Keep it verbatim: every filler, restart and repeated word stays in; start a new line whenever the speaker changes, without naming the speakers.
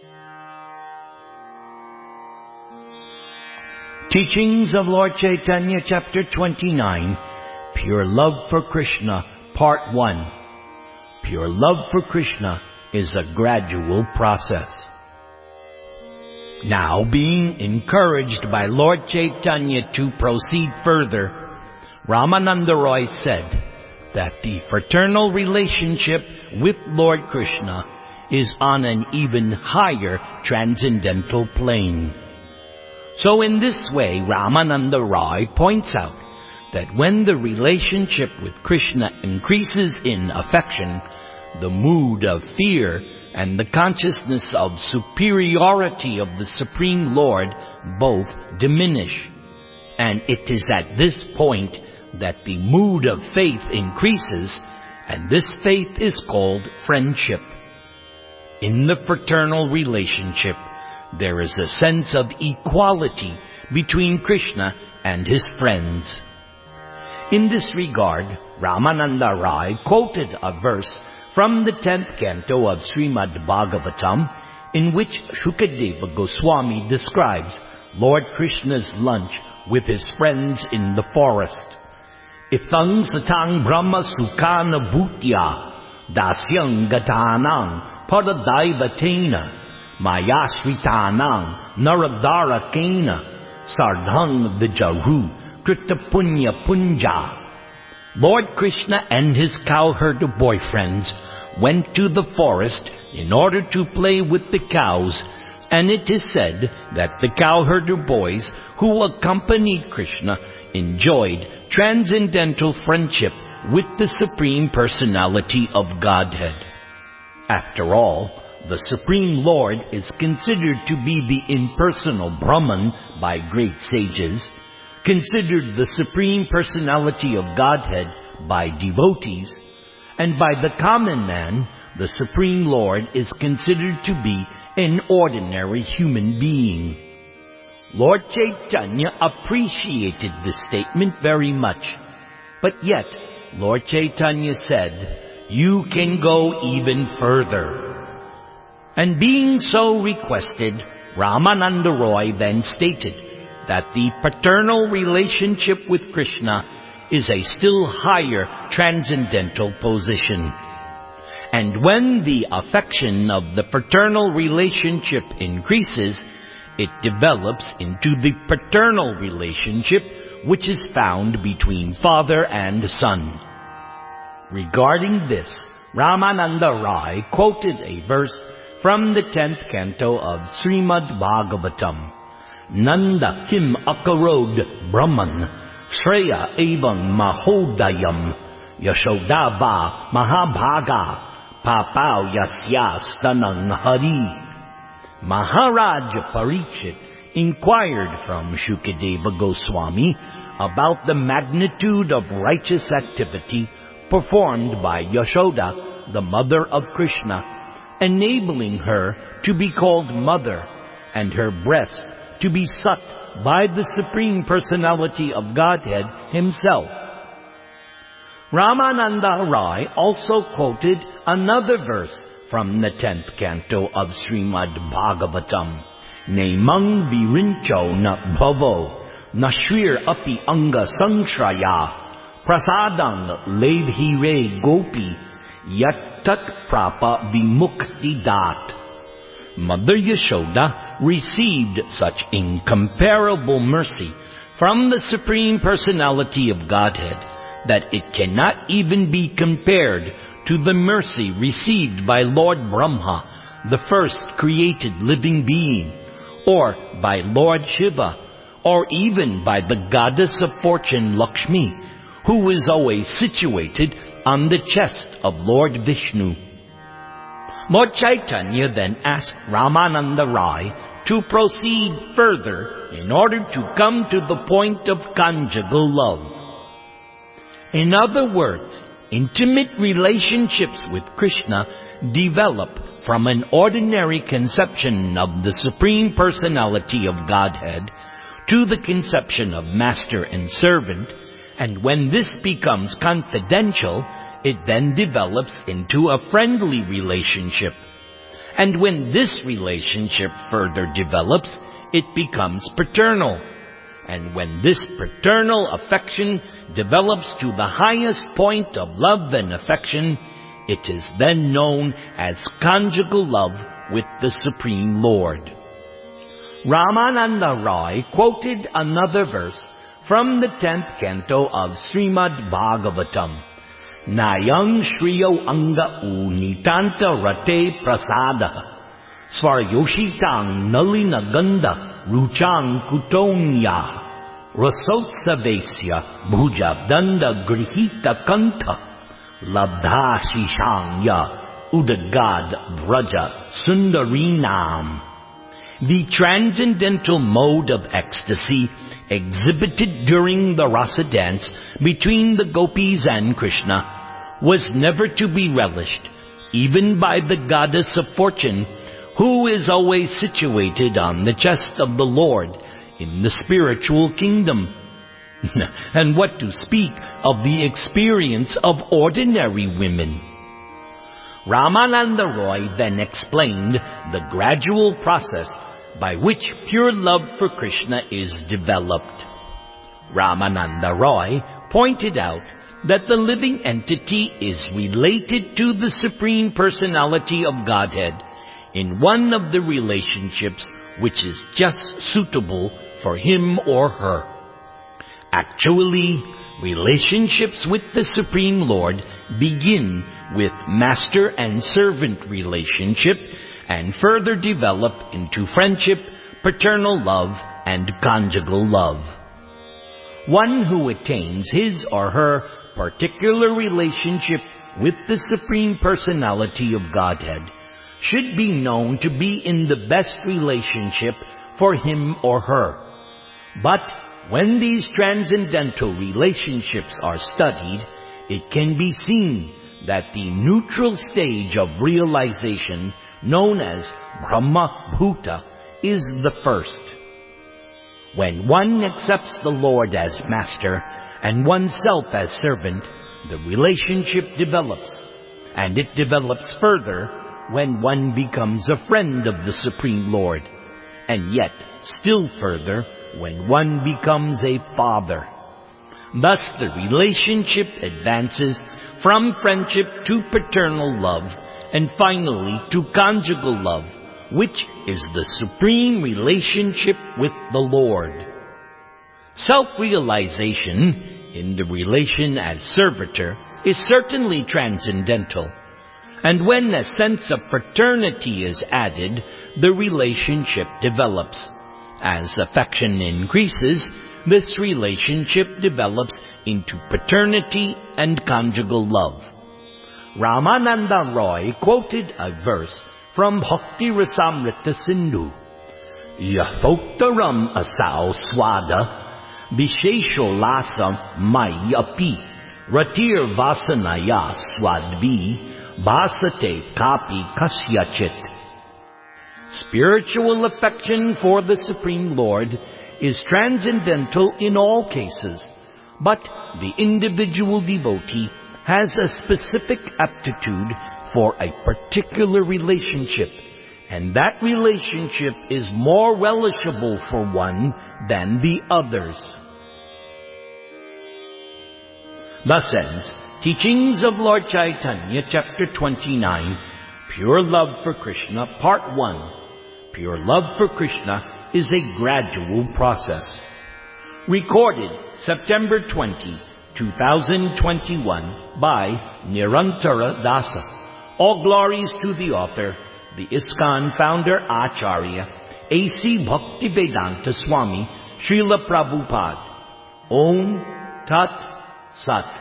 Teachings of Lord Chaitanya, Chapter twenty-nine, Pure Love for Krishna, Part one. Pure love for Krishna is a gradual process. Now, being encouraged by Lord Chaitanya to proceed further, Ramananda Roy said that the fraternal relationship with Lord Krishna is on an even higher transcendental plane. So in this way, Ramananda Roy points out that when the relationship with Krishna increases in affection, the mood of fear and the consciousness of superiority of the Supreme Lord both diminish. And it is at this point that the mood of faith increases, and this faith is called friendship. In the fraternal relationship, there is a sense of equality between Krishna and his friends. In this regard, Ramananda Roy quoted a verse from the tenth canto of Srimad Bhagavatam, in which Shukadeva Goswami describes Lord Krishna's lunch with his friends in the forest. Itang satang brahma sukana bhutya dasyang gatanang paradaivatena Mayasritanang Naradara Kena Sardhang Vijaru Kritapunya Punja. Lord Krishna and his cowherd boyfriends went to the forest in order to play with the cows, and it is said that the cowherder boys who accompanied Krishna enjoyed transcendental friendship with the Supreme Personality of Godhead. After all, the Supreme Lord is considered to be the impersonal Brahman by great sages, considered the Supreme Personality of Godhead by devotees, and by the common man, the Supreme Lord is considered to be an ordinary human being. Lord Chaitanya appreciated this statement very much, but yet Lord Chaitanya said, "You can go even further." And being so requested, Ramananda Roy then stated that the paternal relationship with Krishna is a still higher transcendental position. And when the affection of the paternal relationship increases, it develops into the paternal relationship which is found between father and son. Regarding this, Ramananda Roy quoted a verse from the tenth canto of Srimad Bhagavatam. Nanda kim akarod Brahman Shreya evam mahodayam Yashodava mahabhaga Papau yasya stanang hari. Maharaj Parikshit inquired from Shukadeva Goswami about the magnitude of righteous activity performed by Yashoda, the mother of Krishna, enabling her to be called mother, and her breast to be sucked by the Supreme Personality of Godhead himself. Ramananda Roy also quoted another verse from the tenth canto of Srimad Bhagavatam. Nemang virincho na bhavo nashrir api anga sangshraya prasadang levhire gopi Yattat prapa vimukti dat. Mother Yashoda received such incomparable mercy from the Supreme Personality of Godhead that it cannot even be compared to the mercy received by Lord Brahma, the first created living being, or by Lord Shiva, or even by the goddess of fortune Lakshmi, who is always situated on the chest of Lord Vishnu. Lord Chaitanya then asked Ramananda Roy to proceed further in order to come to the point of conjugal love. In other words, intimate relationships with Krishna develop from an ordinary conception of the Supreme Personality of Godhead to the conception of master and servant, and when this becomes confidential, it then develops into a friendly relationship. And when this relationship further develops, it becomes paternal. And when this paternal affection develops to the highest point of love and affection, it is then known as conjugal love with the Supreme Lord. Ramananda Roy quoted another verse from the tenth canto of Srimad Bhagavatam. Nayang Shriyo Anga U Nitanta Rate Prasada Svaryoshitang Nalina Ganda Ruchang Kutonya Rasotsavesya Bhuja Danda Grihita Kanta Labdha Shishanya Udagad Vraja Sundarinam. The transcendental mode of ecstasy exhibited during the rasa dance between the gopis and Krishna was never to be relished, even by the goddess of fortune, who is always situated on the chest of the Lord in the spiritual kingdom. And what to speak of the experience of ordinary women? Ramananda Roy then explained the gradual process by which pure love for Krishna is developed. Ramananda Roy pointed out that the living entity is related to the Supreme Personality of Godhead in one of the relationships which is just suitable for him or her. Actually, relationships with the Supreme Lord begin with master and servant relationship and further develop into friendship, paternal love, and conjugal love. One who attains his or her particular relationship with the Supreme Personality of Godhead should be known to be in the best relationship for him or her. But when these transcendental relationships are studied, it can be seen that the neutral stage of realization, known as Brahma Bhuta, is the first. When one accepts the Lord as master and oneself as servant, the relationship develops, and it develops further when one becomes a friend of the Supreme Lord, and yet still further when one becomes a father. Thus the relationship advances from friendship to paternal love, and finally to conjugal love, which is the supreme relationship with the Lord. Self-realization in the relation as servitor is certainly transcendental, and when a sense of fraternity is added, the relationship develops. As affection increases, this relationship develops into paternity and conjugal love. Ramananda Roy quoted a verse from Bhakti Rasamrita Sindhu. Yathoktaram asau swada vishesho lasam mai api ratir vasanaya swadvi basate kapi kasyachit. Spiritual affection for the Supreme Lord is transcendental in all cases, but the individual devotee has a specific aptitude for a particular relationship, and that relationship is more relishable for one than the others. Thus ends Teachings of Lord Chaitanya, Chapter twenty-nine, Pure Love for Krishna, Part one. Pure love for Krishna is a gradual process. Recorded September twentieth, two thousand twenty-one by Nirantara Dasa. All glories to the author, the ISKCON founder Acharya, A C Bhaktivedanta Swami, Srila Prabhupada. Om Tat Sat.